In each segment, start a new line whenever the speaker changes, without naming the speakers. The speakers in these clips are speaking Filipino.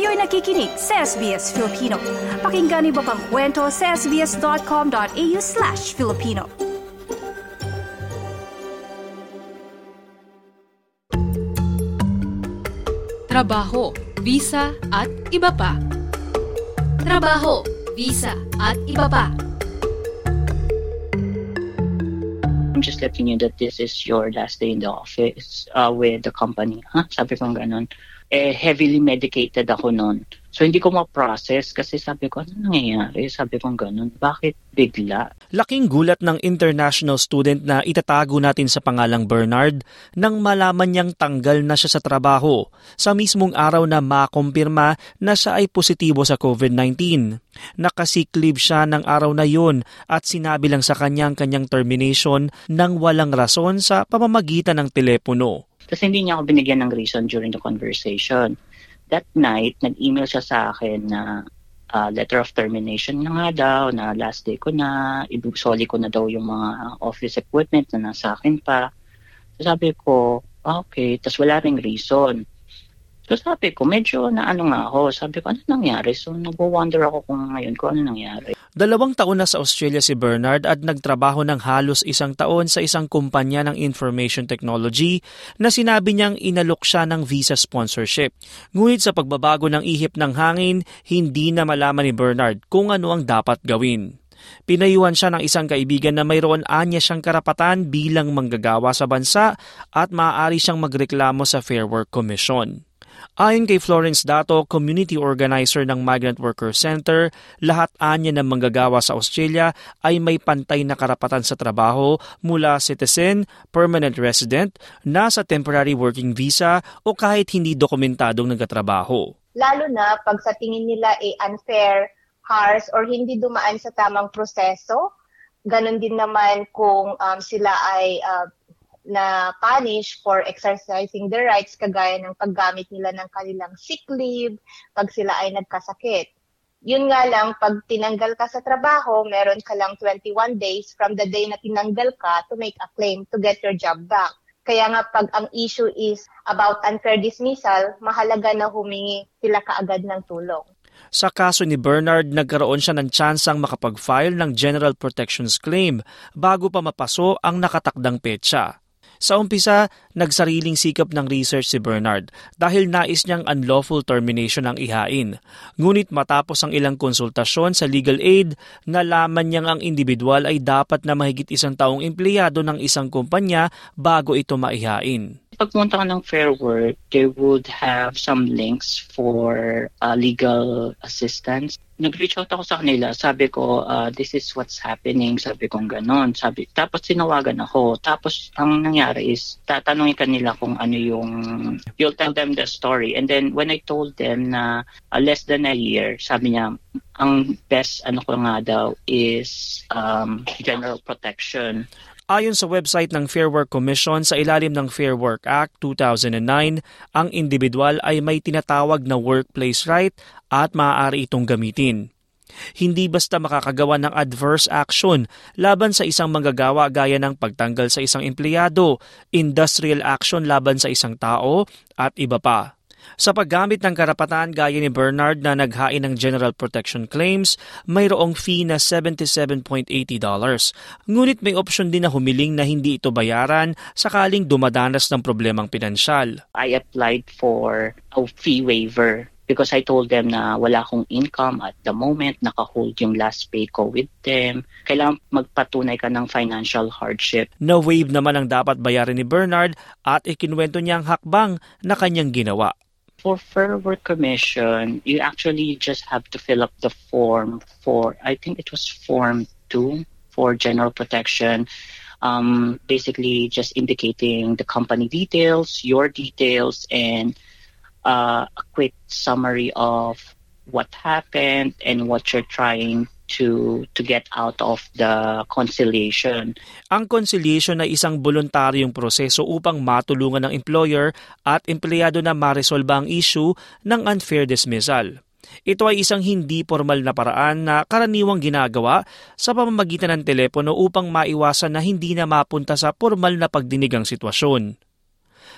Kayo'y nakikinig sa SBS Filipino. Pakinggan niyo pa ang kwento sa sbs.com.au/Filipino.
Trabaho, visa at iba pa. Trabaho, visa at iba pa.
I'm just letting you that this is your last day in the office with the company. Sabi ko ganun. Heavily medicated ako noon. So hindi ko ma-process kasi sabi ko, ano nangyayari? Sabi ko ganun. Bakit bigla?
Laking gulat ng international student na itatago natin sa pangalang Bernard nang malaman niyang tanggal na siya sa trabaho sa mismong araw na makumpirma na siya ay positibo sa COVID-19. Nakasick leave siya ng araw na yun at sinabi lang sa kanyang termination nang walang rason sa pamamagitan ng telepono.
Kasi hindi niya ako binigyan ng reason during the conversation. That night, nag-email siya sa akin na letter of termination na nga daw, na last day ko na, ibusoli ko na daw yung mga office equipment na nasa akin pa. So sabi ko, okay, tas wala ring reason. So sabi ko, medyo na ano nga ako, sabi ko, ano nangyari? So nag-wonder ako kung ngayon ko ano nangyari.
2 taon na sa Australia si Bernard at nagtrabaho ng halos 1 taon sa isang kumpanya ng information technology na sinabi niyang inalok siya ng visa sponsorship. Ngunit sa pagbabago ng ihip ng hangin, hindi na malaman ni Bernard kung ano ang dapat gawin. Pinayuhan siya ng isang kaibigan na mayroon anya siyang karapatan bilang manggagawa sa bansa at maaari siyang magreklamo sa Fair Work Commission. Ayon kay Florence Dato, community organizer ng Migrant Worker Center, lahat anya ng manggagawa sa Australia ay may pantay na karapatan sa trabaho mula citizen, permanent resident, nasa temporary working visa o kahit hindi dokumentadong nagtatrabaho.
Lalo na pag sa tingin nila unfair, harsh, or hindi dumaan sa tamang proseso. Ganon din naman kung sila ay na punish for exercising their rights kagaya ng paggamit nila ng kanilang sick leave pag sila ay nagkasakit. Yun nga lang, pag tinanggal ka sa trabaho, meron ka lang 21 days from the day na tinanggal ka to make a claim to get your job back. Kaya nga pag ang issue is about unfair dismissal, mahalaga na humingi sila kaagad ng tulong.
Sa kaso ni Bernard, nagkaroon siya ng tsansang makapag-file ng General Protections Claim bago pa mapaso ang nakatakdang petsa. Sa umpisa, nagsariling sikap ng research si Bernard dahil nais niyang unlawful termination ang ihain. Ngunit matapos ang ilang konsultasyon sa legal aid, nalaman niyang ang individual ay dapat na mahigit 1 taong empleyado ng isang kumpanya bago ito maihain.
Pag pumunta ka ng Fair Work, they would have some links for legal assistance. Nag-reach out ako sa kanila. Sabi ko, this is what's happening. Sabi ko gano'n. Tapos sinawagan ako. Tapos ang nangyari is, tatanungin kanila kung ano yung, you'll tell them the story. And then when I told them na less than a year, sabi niya, ang best ko nga daw is general protection.
Ayon sa website ng Fair Work Commission, sa ilalim ng Fair Work Act 2009, ang individual ay may tinatawag na workplace right at maaari itong gamitin. Hindi basta makakagawa ng adverse action laban sa isang manggagawa gaya ng pagtanggal sa isang empleyado, industrial action laban sa isang tao, at iba pa. Sa paggamit ng karapatan gaya ni Bernard na naghain ng General Protection Claims, mayroong fee na $77.80. Ngunit may opsyon din na humiling na hindi ito bayaran sakaling dumadanas ng problemang pinansyal.
I applied for a fee waiver because I told them na wala akong income at the moment, naka-hold yung last pay ko with them. Kailangan magpatunay ka ng financial hardship.
Na-waive naman ang dapat bayarin ni Bernard at ikinwento niya ang hakbang na kanyang ginawa.
For Fair Work Commission, you actually just have to fill up the form for, I think it was Form 2 for General Protection. Basically just indicating the company details, your details, and a quick summary of what happened and what you're trying to get out of the conciliation.
Ang conciliation ay isang voluntaryong proseso upang matulungan ng employer at empleyado na maresolba ang issue ng unfair dismissal. Ito ay isang hindi formal na paraan na karaniwang ginagawa sa pamamagitan ng telepono upang maiwasan na hindi na mapunta sa formal na pagdinig ang sitwasyon.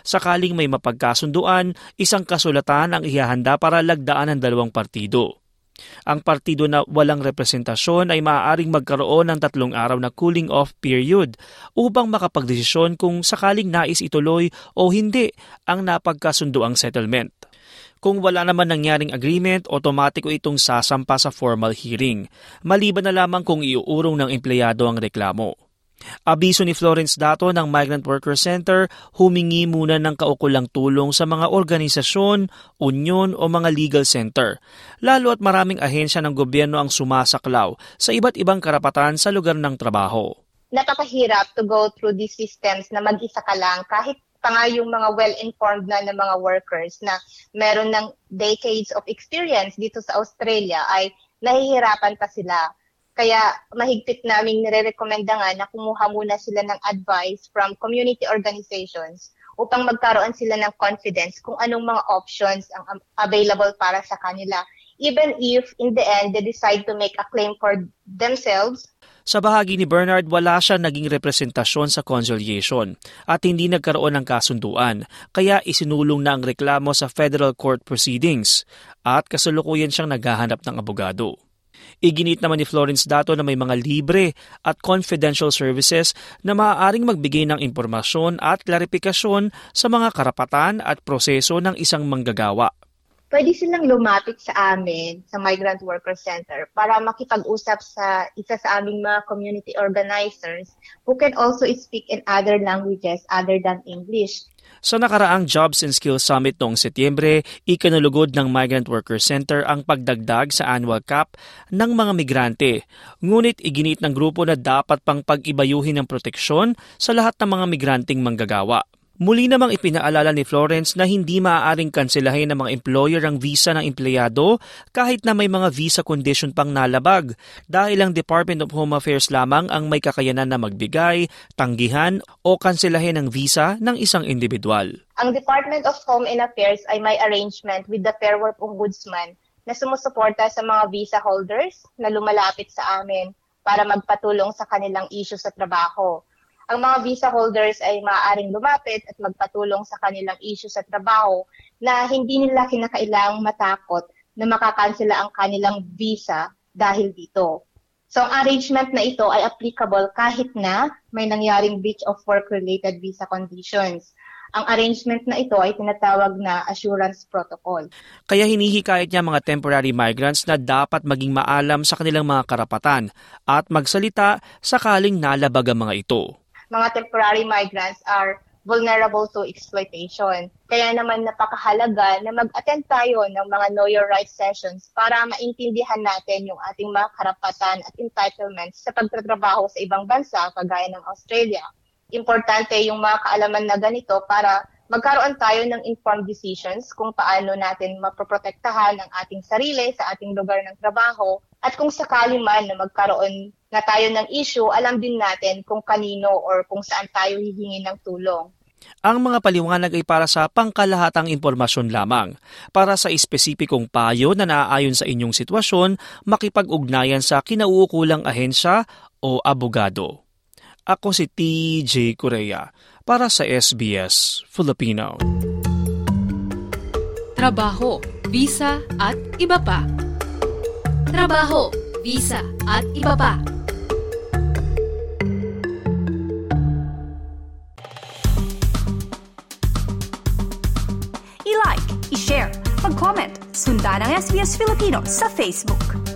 Sakaling may mapagkasunduan, isang kasulatan ang ihahanda para lagdaan ng dalawang partido. Ang partido na walang representasyon ay maaaring magkaroon ng 3 araw na cooling-off period upang makapagdesisyon kung sakaling nais ituloy o hindi ang napagkasunduang settlement. Kung wala naman nangyaring agreement, otomatiko itong sasampa sa formal hearing, maliban na lamang kung iuurong ng empleyado ang reklamo. Abiso ni Florence Dato ng Migrant Worker Center, humingi muna ng kaukulang tulong sa mga organisasyon, unyon o mga legal center, lalo at maraming ahensya ng gobyerno ang sumasaklaw sa iba't ibang karapatan sa lugar ng trabaho.
Napakahirap to go through these systems na mag-isa ka lang kahit pa nga yung mga well-informed na ng mga workers na meron ng decades of experience dito sa Australia ay nahihirapan pa sila. Kaya mahigpit naming nire-recommenda nga na kumuha muna sila ng advice from community organizations upang magkaroon sila ng confidence kung anong mga options ang available para sa kanila. Even if in the end they decide to make a claim for themselves.
Sa bahagi ni Bernard, wala siya naging representasyon sa conciliation at hindi nagkaroon ng kasunduan, kaya isinulong na ang reklamo sa federal court proceedings at kasalukuyan siyang naghahanap ng abogado. Iginit naman ni Florence Dato na may mga libre at confidential services na maaaring magbigay ng impormasyon at klarifikasyon sa mga karapatan at proseso ng isang manggagawa.
Pwede silang lumapit sa amin, sa Migrant Worker Center, para makipag-usap sa isa sa aming mga community organizers who can also speak in other languages other than English.
Sa nakaraang Jobs and Skills Summit noong Setyembre, ikinalugod ng Migrant Worker Center ang pagdagdag sa annual cap ng mga migrante. Ngunit iginit ng grupo na dapat pang pag-ibayuhin ng proteksyon sa lahat ng mga migranteng manggagawa. Muli namang ipinaalala ni Florence na hindi maaaring kanselahin ng mga employer ang visa ng empleyado kahit na may mga visa condition pang nalabag dahil ang Department of Home Affairs lamang ang may kakayanan na magbigay, tanggihan o kanselahin ng visa ng isang individual.
Ang Department of Home and Affairs ay may arrangement with the Fair Work Ombudsman na sumusuporta sa mga visa holders na lumalapit sa amin para magpatulong sa kanilang issue sa trabaho. Ang mga visa holders ay maaaring lumapit at magpatulong sa kanilang issue sa trabaho na hindi nila kinakailangang matakot na makakansela ang kanilang visa dahil dito. So ang arrangement na ito ay applicable kahit na may nangyaring breach of work-related visa conditions. Ang arrangement na ito ay tinatawag na assurance protocol.
Kaya hinihikayat niya mga temporary migrants na dapat maging maalam sa kanilang mga karapatan at magsalita sakaling nalabag ang mga ito.
Mga temporary migrants are vulnerable to exploitation. Kaya naman napakahalaga na mag-attend tayo ng mga Know Your Rights sessions para maintindihan natin yung ating mga karapatan at entitlements sa pagtatrabaho sa ibang bansa kagaya ng Australia. Importante yung mga kaalaman na ganito para magkaroon tayo ng informed decisions kung paano natin mapoprotektahan ang ating sarili sa ating lugar ng trabaho at kung sakali man na magkaroon na tayo ng issue, alam din natin kung kanino or kung saan tayo hihingi ng tulong.
Ang mga paliwanag ay para sa pangkalahatang impormasyon lamang. Para sa espesipikong payo na naaayon sa inyong sitwasyon, makipag-ugnayan sa kinauukulang ahensya o abogado. Ako si TJ Correa para sa SBS Filipino.
Trabaho, visa at iba pa. Trabaho, visa at iba pa.
I-like, i-share, mag-comment, sundan ang SBS Filipino sa Facebook.